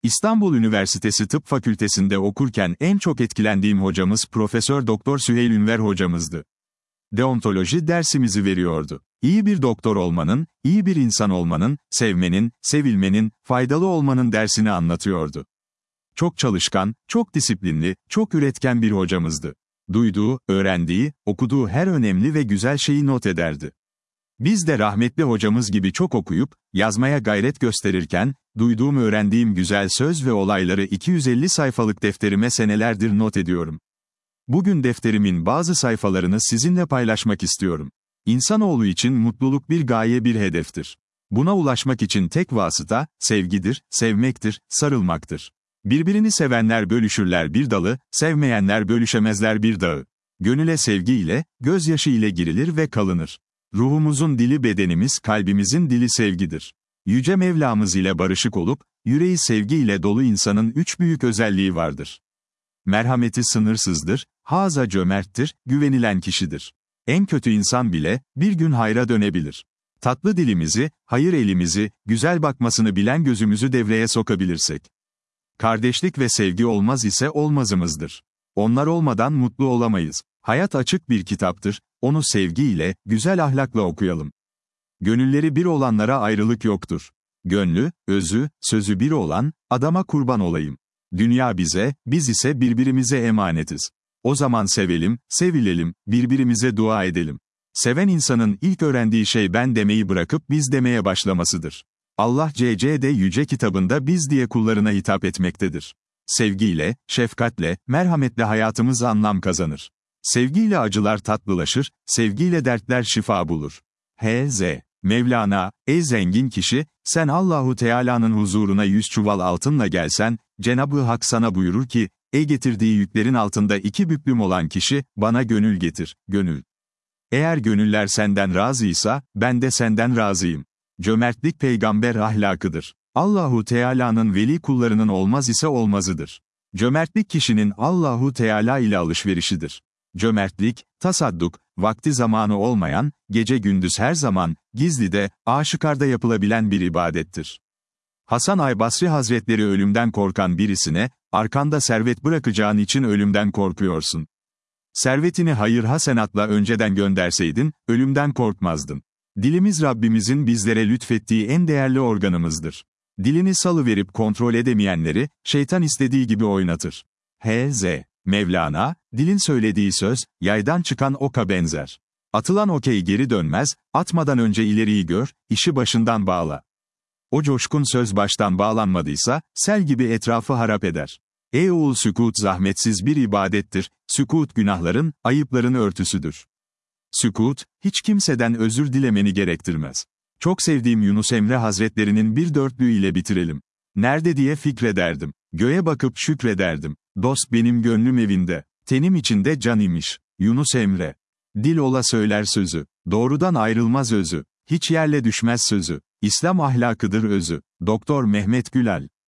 İstanbul Üniversitesi Tıp Fakültesinde okurken en çok etkilendiğim hocamız Profesör Doktor Süheyl Ünver hocamızdı. Deontoloji dersimizi veriyordu. İyi bir doktor olmanın, iyi bir insan olmanın, sevmenin, sevilmenin, faydalı olmanın dersini anlatıyordu. Çok çalışkan, çok disiplinli, çok üretken bir hocamızdı. Duyduğu, öğrendiği, okuduğu her önemli ve güzel şeyi not ederdi. Biz de rahmetli hocamız gibi çok okuyup, yazmaya gayret gösterirken, duyduğum öğrendiğim güzel söz ve olayları 250 sayfalık defterime senelerdir not ediyorum. Bugün defterimin bazı sayfalarını sizinle paylaşmak istiyorum. İnsanoğlu için mutluluk bir gaye, bir hedeftir. Buna ulaşmak için tek vasıta, sevgidir, sevmektir, sarılmaktır. Birbirini sevenler bölüşürler bir dalı, sevmeyenler bölüşemezler bir dağı. Gönüle sevgi ile, gözyaşı ile girilir ve kalınır. Ruhumuzun dili bedenimiz, kalbimizin dili sevgidir. Yüce Mevlamız ile barışık olup, yüreği sevgi ile dolu insanın 3 büyük özelliği vardır. Merhameti sınırsızdır, haza cömerttir, güvenilen kişidir. En kötü insan bile, bir gün hayra dönebilir. Tatlı dilimizi, hayır elimizi, güzel bakmasını bilen gözümüzü devreye sokabilirsek. Kardeşlik ve sevgi olmaz ise olmazımızdır. Onlar olmadan mutlu olamayız. Hayat açık bir kitaptır, onu sevgiyle, güzel ahlakla okuyalım. Gönülleri bir olanlara ayrılık yoktur. Gönlü, özü, sözü bir olan, adama kurban olayım. Dünya bize, biz ise birbirimize emanetiz. O zaman sevelim, sevilelim, birbirimize dua edelim. Seven insanın ilk öğrendiği şey ben demeyi bırakıp biz demeye başlamasıdır. Allah CC'de yüce kitabında biz diye kullarına hitap etmektedir. Sevgiyle, şefkatle, merhametle hayatımız anlam kazanır. Sevgiyle acılar tatlılaşır, sevgiyle dertler şifa bulur. H.Z. Mevlana, ey zengin kişi, sen Allahu Teala'nın huzuruna 100 çuval altınla gelsen, Cenab-ı Hak sana buyurur ki, ey getirdiği yüklerin altında 2 büklüm olan kişi, bana gönül getir, gönül. Eğer gönüller senden razıysa, ben de senden razıyım. Cömertlik peygamber ahlakıdır. Allahu Teala'nın veli kullarının olmaz ise olmazıdır. Cömertlik kişinin Allahu Teala ile alışverişidir. Cömertlik, tasadduk, vakti zamanı olmayan, gece gündüz her zaman, gizlide, aşikarda yapılabilen bir ibadettir. Hasan Aybasri Hazretleri ölümden korkan birisine, arkanda servet bırakacağın için ölümden korkuyorsun. Servetini hayır hasenatla önceden gönderseydin, ölümden korkmazdın. Dilimiz Rabbimizin bizlere lütfettiği en değerli organımızdır. Dilini salıverip kontrol edemeyenleri, şeytan istediği gibi oynatır. H.Z. Mevlana, dilin söylediği söz, yaydan çıkan oka benzer. Atılan okey geri dönmez, atmadan önce ileriyi gör, işi başından bağla. O coşkun söz baştan bağlanmadıysa, sel gibi etrafı harap eder. Ey oğul sükût zahmetsiz bir ibadettir, sükût günahların, ayıpların örtüsüdür. Sükût, hiç kimseden özür dilemeni gerektirmez. Çok sevdiğim Yunus Emre Hazretlerinin bir dörtlüğü ile bitirelim. Nerede diye fikrederdim. Göğe bakıp şükrederdim. Dost benim gönlüm evinde. Tenim içinde can imiş. Yunus Emre. Dil ola söyler sözü. Doğrudan ayrılmaz özü. Hiç yerle düşmez sözü. İslam ahlakıdır özü. Doktor Mehmet Gülal.